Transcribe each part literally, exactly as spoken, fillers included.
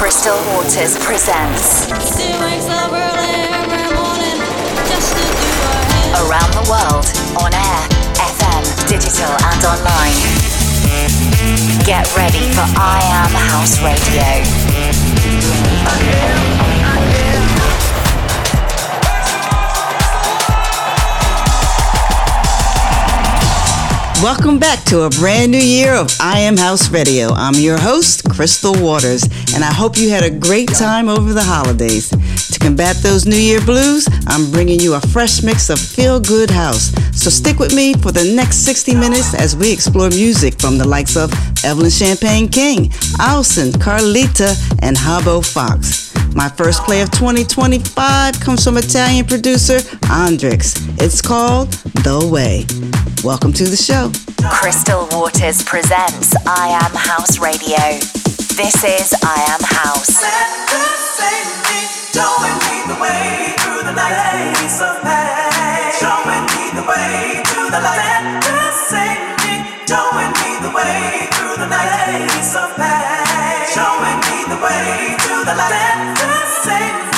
Crystal Waters presents Around the World, on air, F M, digital and online. Get ready for I Am House Radio. Welcome back to a brand new year of I Am House Radio. I'm your host, Crystal Waters, and I hope you had a great time over the holidays. To combat those New Year blues, I'm bringing you a fresh mix of feel-good house. So stick with me for the next sixty minutes as we explore music from the likes of Evelyn Champagne King, Alison, Carlita, and Habbo Fox. My first play of twenty twenty-five comes from Italian producer Andrix. It's called The Way. Welcome to the show. Crystal Waters presents I Am House Radio. This is I Am House. Let the same me, showing me the way through the night of pain. Showing me the way to the light. Let the same me, showing me the way through the night of pain. Showing me the way to the light. Let the same me.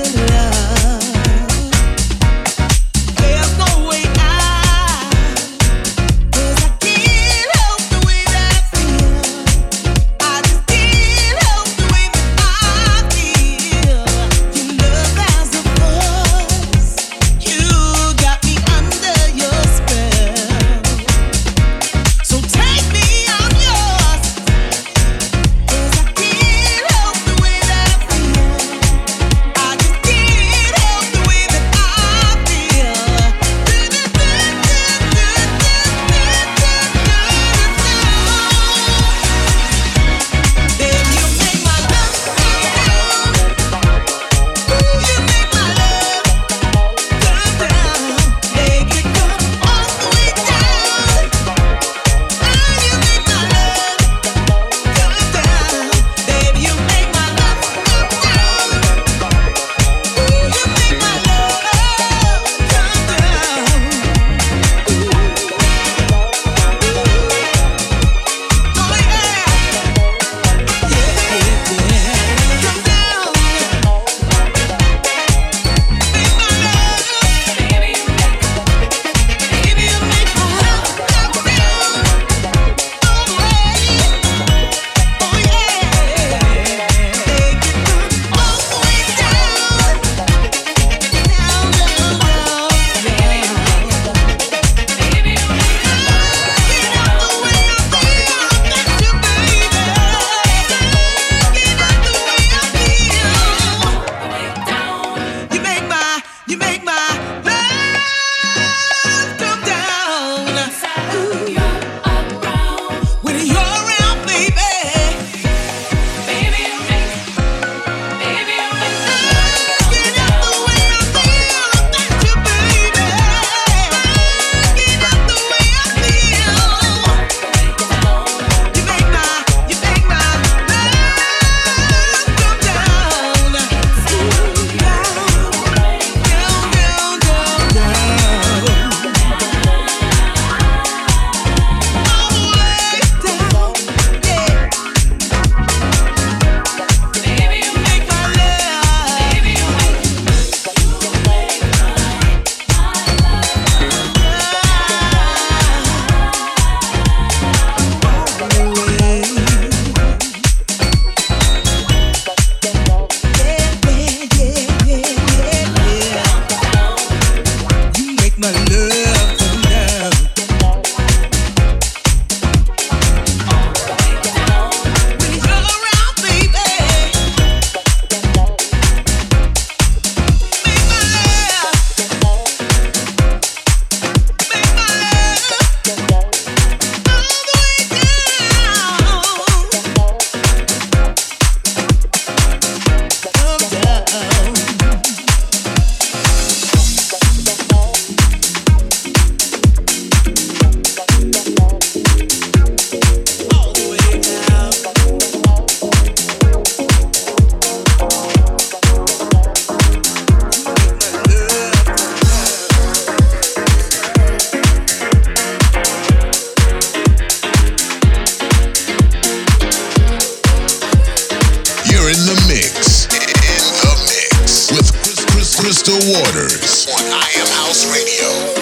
Waters on I Am House Radio.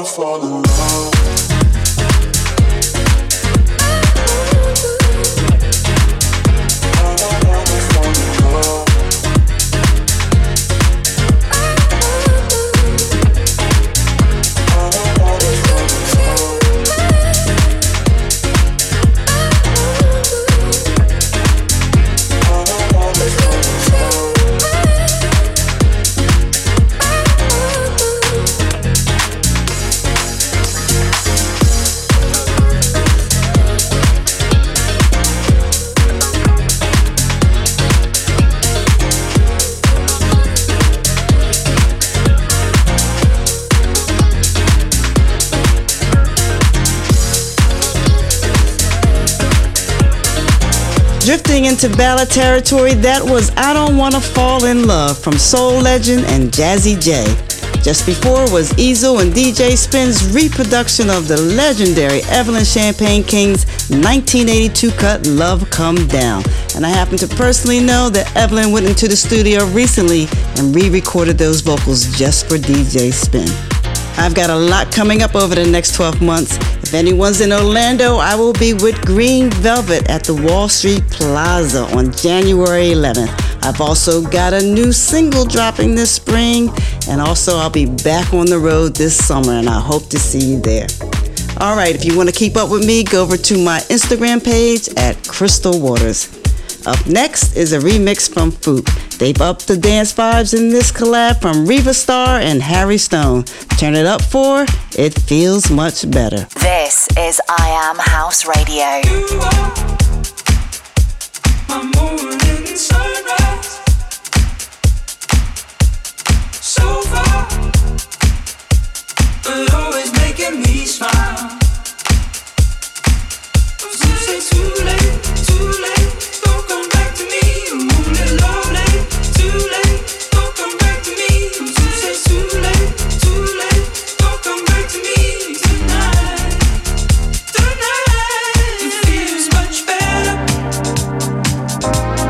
fall in love. Drifting into ballad territory, that was I Don't Wanna Fall in Love from soul legend and Jazzy J. Just before was Ezel and D J Spin's reproduction of the legendary Evelyn Champagne King's nineteen eighty-two cut Love Come Down. And I happen to personally know that Evelyn went into the studio recently and re-recorded those vocals just for D J Spin. I've got a lot coming up over the next twelve months. If anyone's in Orlando, I will be with Green Velvet at the Wall Street Plaza on January eleventh. I've also got a new single dropping this spring, and also I'll be back on the road this summer, and I hope to see you there. All right, if you want to keep up with me, go over to my Instagram page at Crystal Waters. Up next is a remix from Foop. They've upped the dance vibes in this collab from Reva Star and Harry Stone. Turn it up for It Feels Much Better. This is I Am House Radio. You are my morning sunrise. So far, but always making me smile. You say too late, too late, don't come back to me. I'm only lonely. Too late, don't come back to me. You say too late, too late, don't come back to me tonight. Tonight, it feels much better.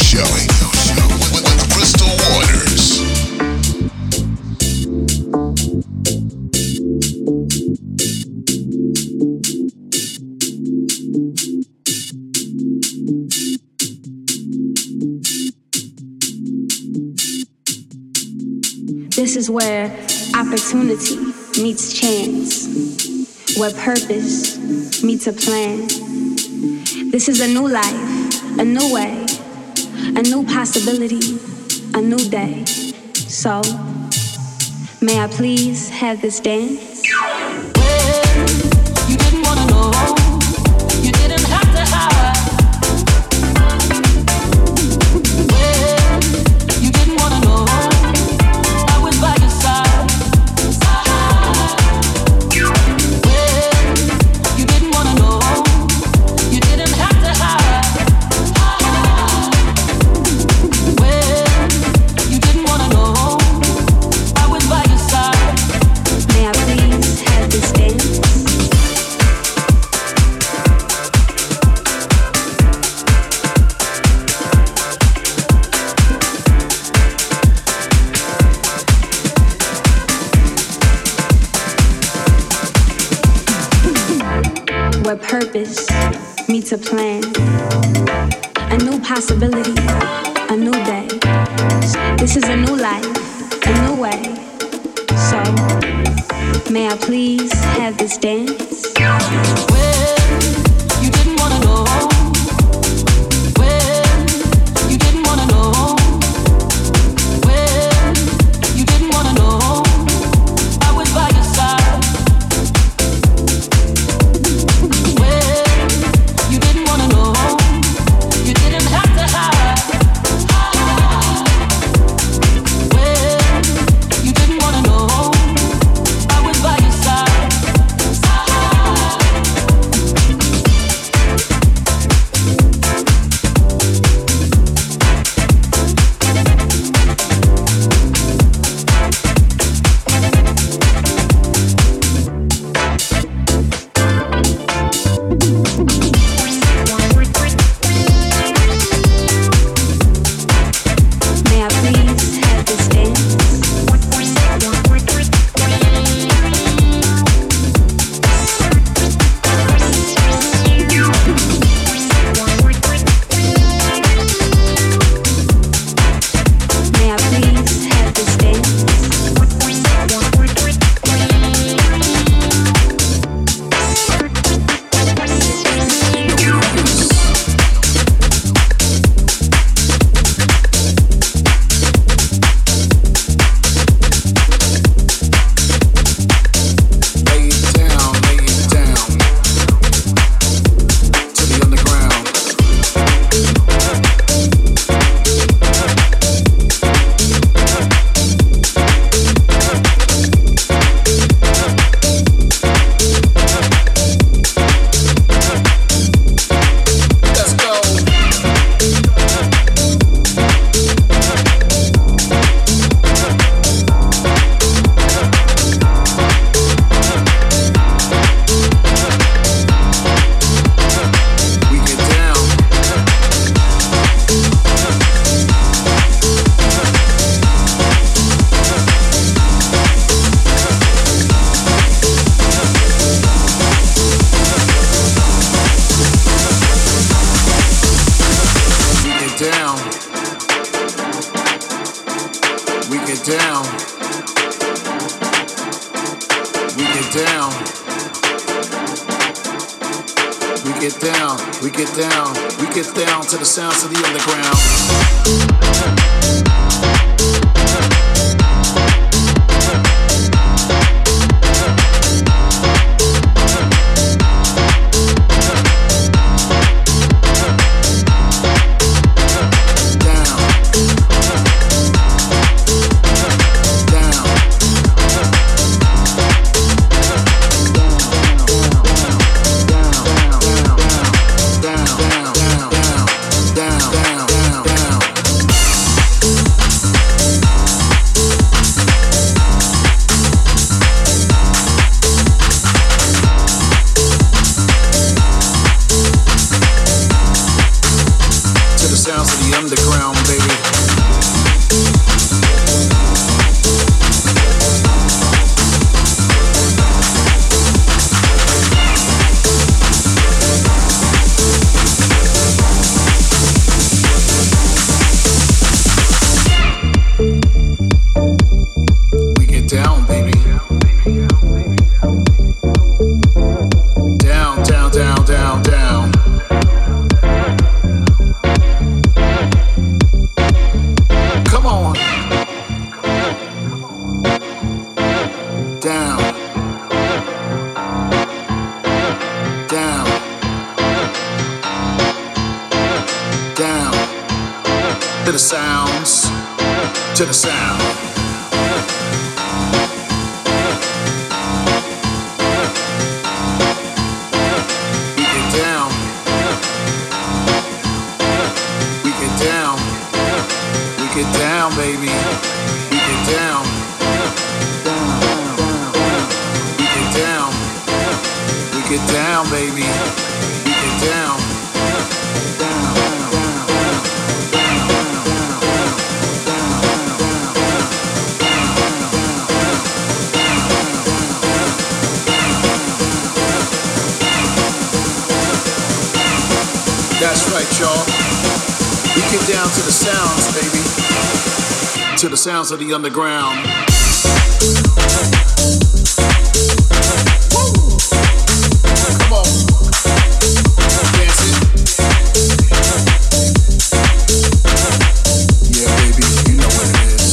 Show with, with Crystal Waters. This is where opportunity meets chance, where purpose meets a plan. This is a new life, a new way, a new possibility, a new day. So, may I please have this dance? Well, you didn't wanna know, you didn't have to hide. Well, you didn't wanna know, I was by your side. Well, you didn't wanna know, you didn't have to hide. Well, you didn't wanna know, I was by your side. May I please have this dance? Where purpose meets a plan, a new possibility, a new day. This is a new life, a new way. So, may I please have this dance? Well, you didn't wanna know. Well, you didn't wanna know. Well, you didn't wanna know, I was by your side. Well, you didn't wanna know, you didn't have to hide. Well, you didn't wanna know, I was by your side. May I please have this dance? May I please have this dance? Lay it down, lay it down to the underground. Let's go. We get down. We get down. We get down. We get down. We get down. We get down. We get down to the sounds of the underground. Down. Down. sounds of the underground, baby. To the sound. We get down. We get down. We get down, baby. We get down. We get down. We get down, baby. We get down. That's right, y'all. We get down to the sounds, baby. To the sounds of the underground. Woo! Come on. Dance it. Yeah, baby, you know what it is.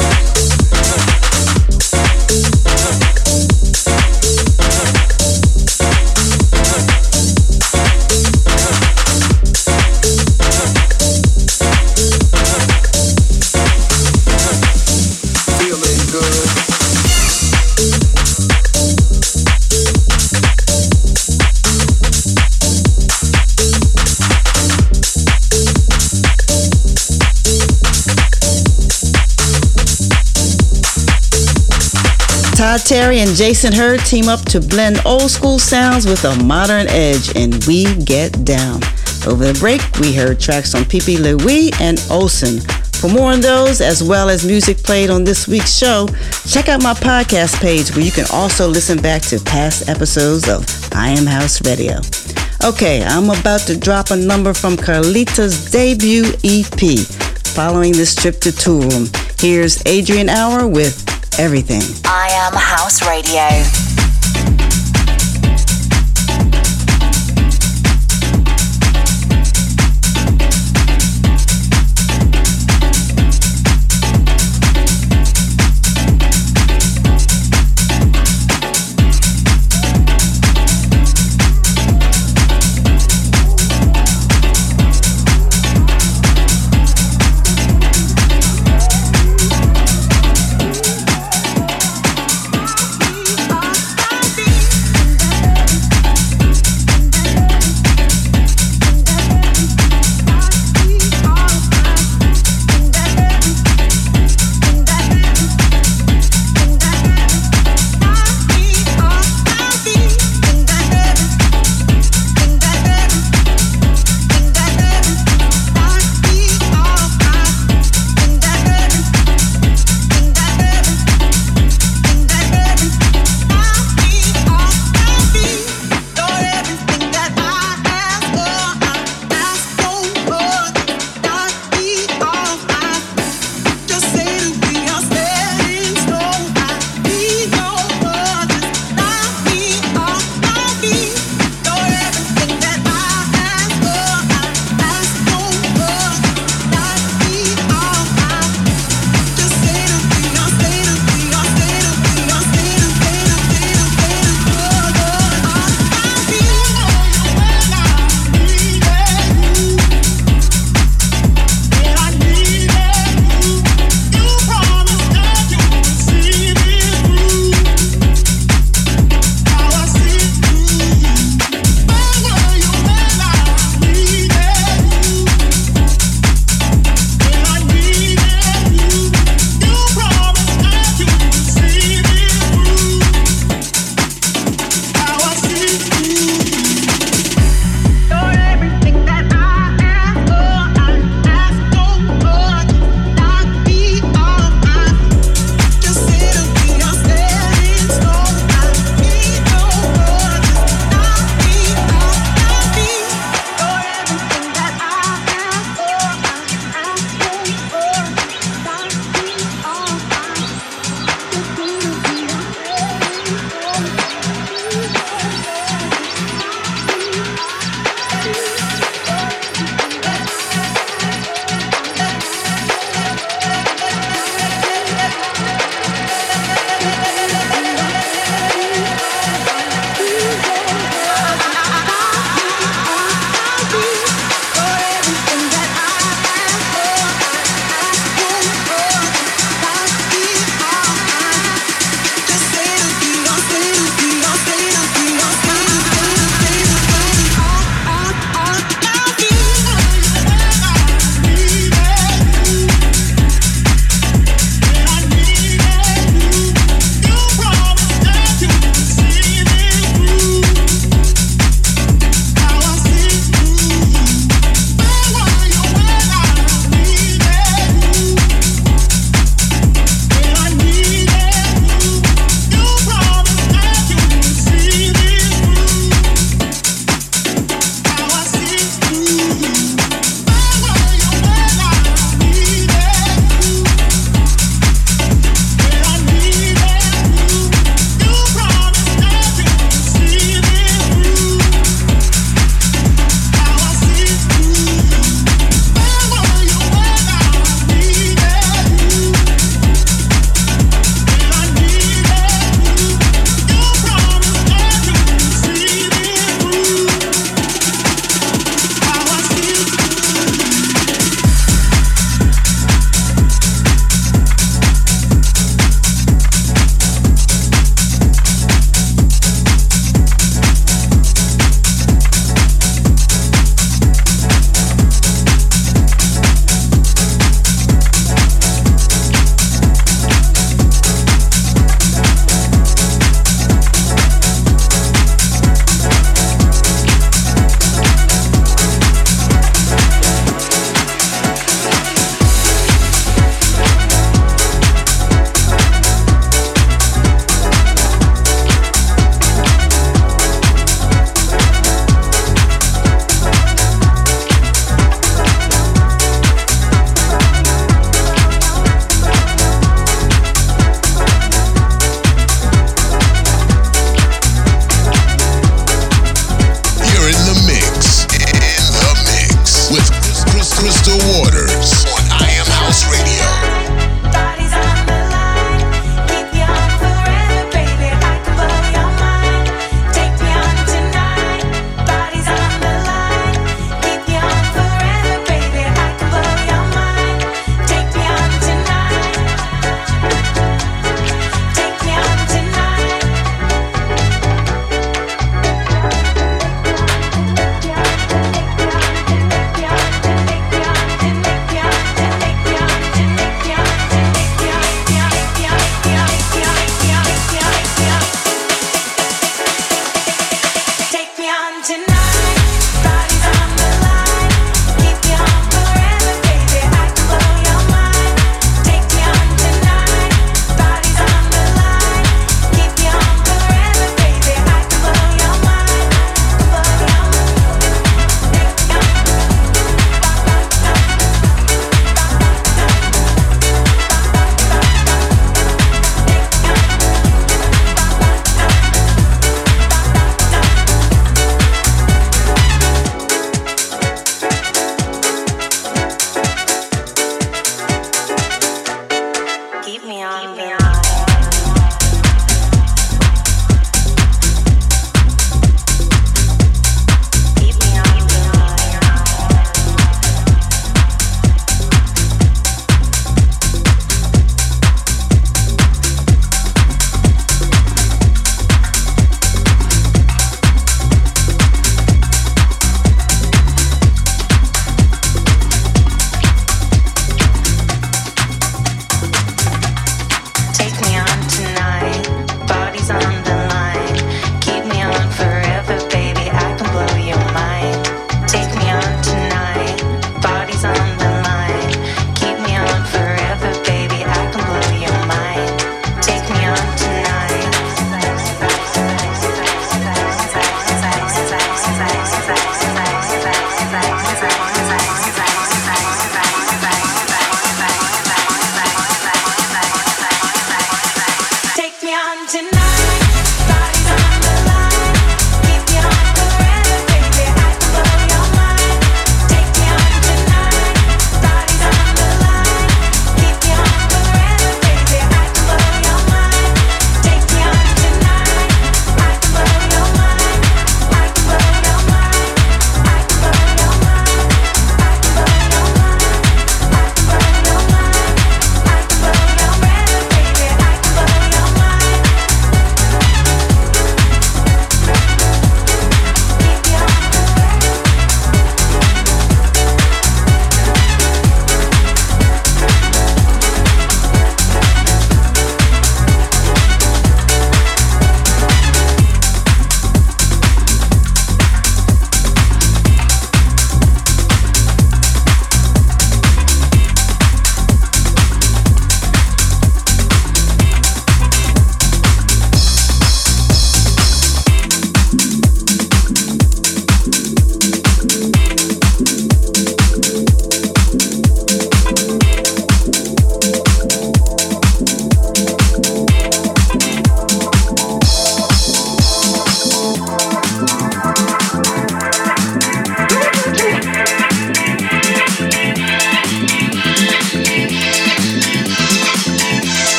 Todd Terry and Jason Hurd team up to blend old school sounds with a modern edge in We Get Down. Over the break, we heard tracks on Pepe Louie and Olsen. For more on those, as well as music played on this week's show, check out my podcast page where you can also listen back to past episodes of I Am House Radio. Okay, I'm about to drop a number from Carlita's debut E P. Following this trip to Tulum, here's Adrian Hour with Everything. I Am House Radio. Our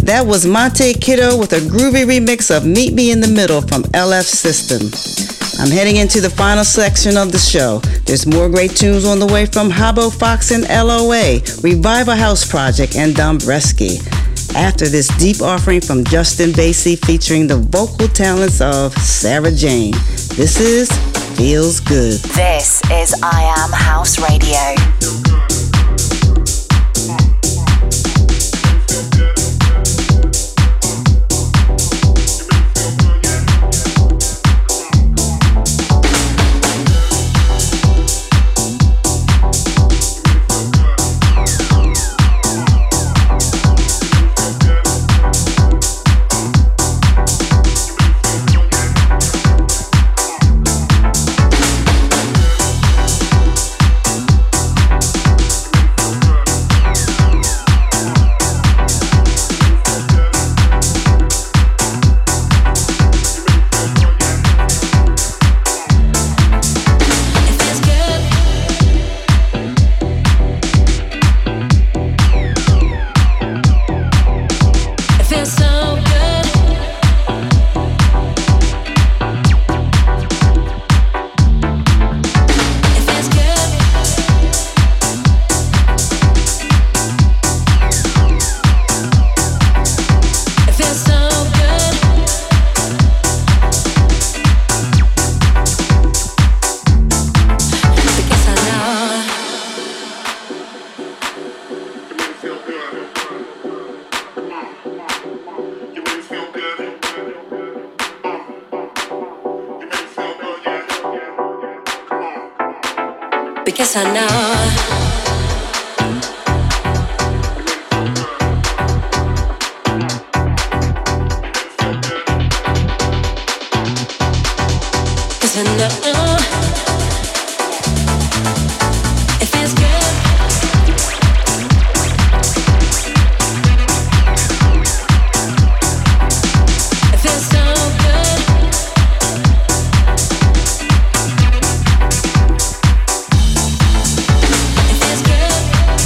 That was Monte Kiddo with a groovy remix of Meet Me in the Middle from L F System. I'm heading into the final section of the show. There's more great tunes on the way from Habbo Fox and L O A, Revival House Project, and Dombresky. After this deep offering from Justin Basie featuring the vocal talents of Sarah Jane. This is Feels Good. This is I Am House Radio. Because I know Cause I know it feels good. It feels so good. It feels good.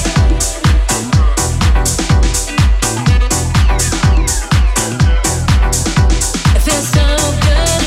It feels so good.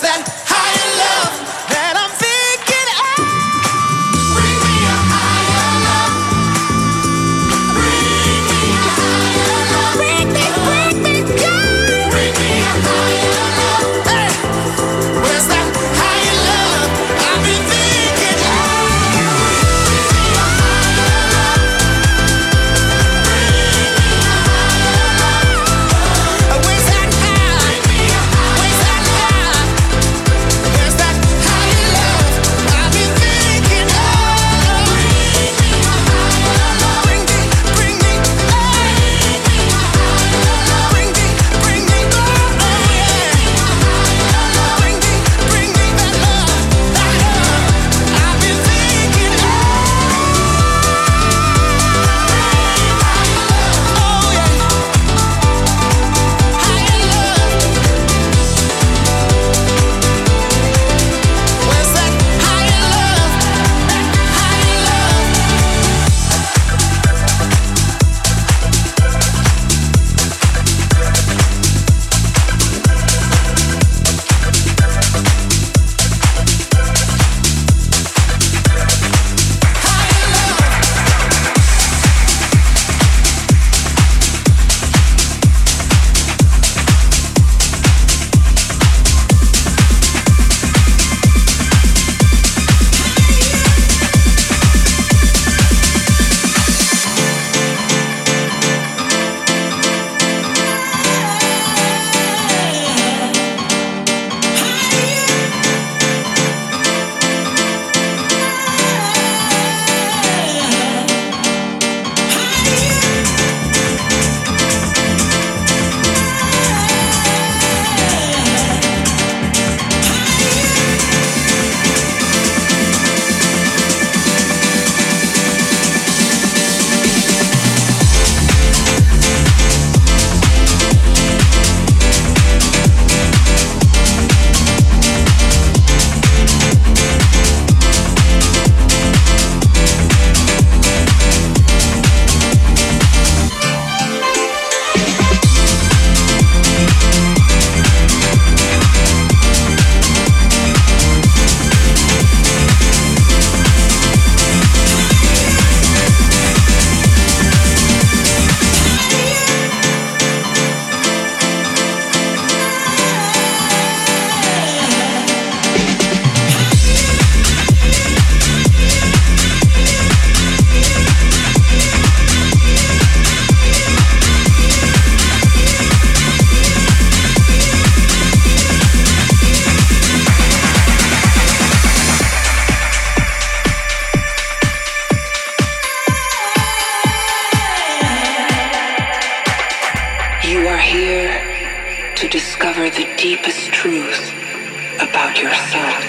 that higher love that I'm thinking of? Bring me a higher love. Bring me a higher love. Bring me, bring me, God. Bring me a higher love. Hey, where's that higher love I've been thinking of? Bring me a higher love. Where's that high? Where's that high? Where's that higher love I've been thinking of? Bring me, bring me, bring me, bring me, oh yeah. Bring me, bring me that love, that love I've been thinking of. Oh yeah. Higher love. Where's that higher love? Higher love. You are here to discover the deepest truth about yourself.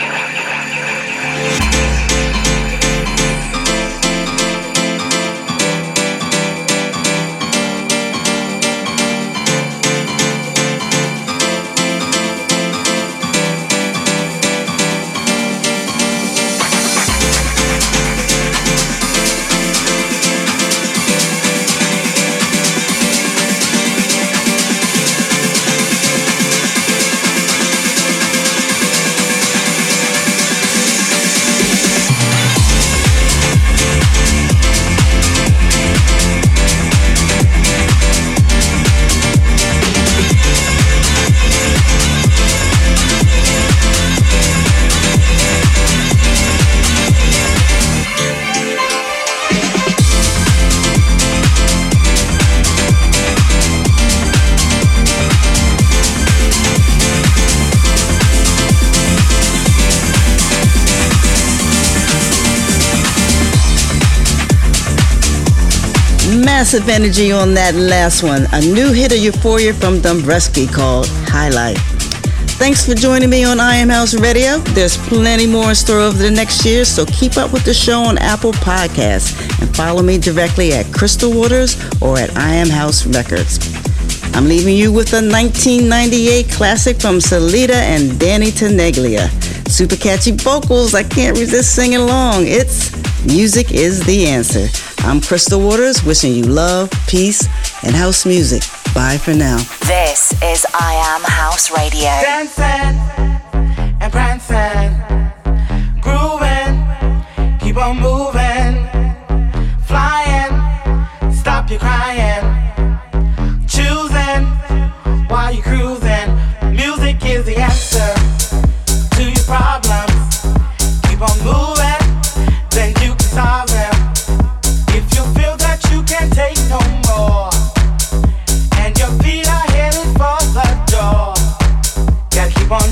Massive energy on that last one. A new hit of Euphoria from Dombresky called Highlight. Thanks for joining me on I Am House Radio. There's plenty more in store over the next year, so keep up with the show on Apple Podcasts and follow me directly at Crystal Waters or at I Am House Records. I'm leaving you with a nineteen ninety-eight classic from Salida and Danny Tenaglia. Super catchy vocals, I can't resist singing along. It's Music is the Answer. I'm Crystal Waters, wishing you love, peace, and house music. Bye for now. This is I Am House Radio. Dancing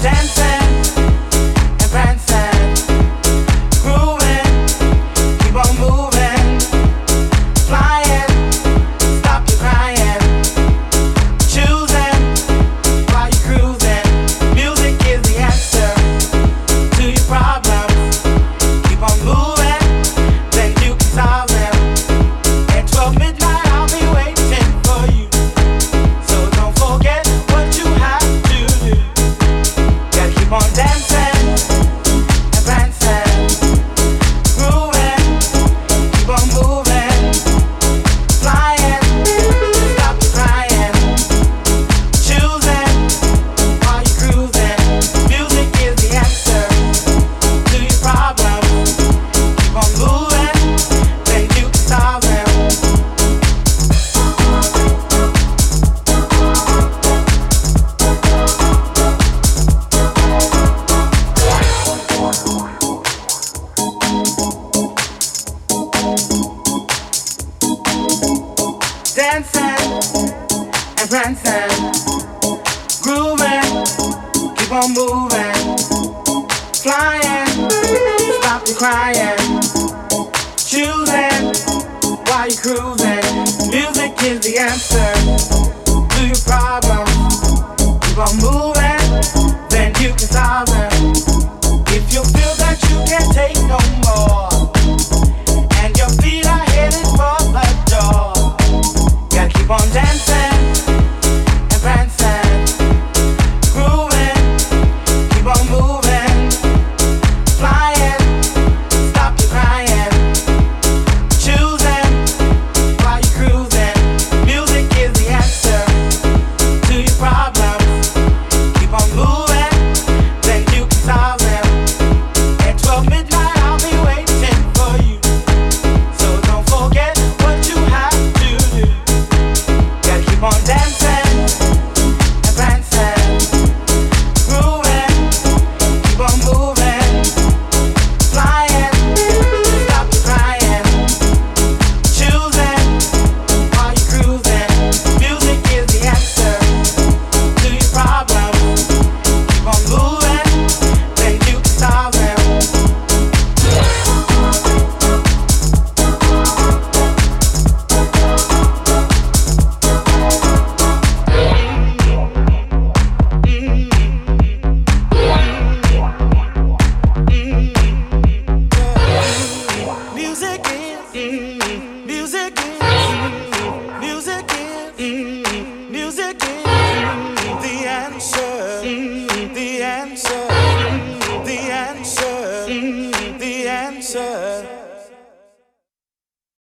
answer.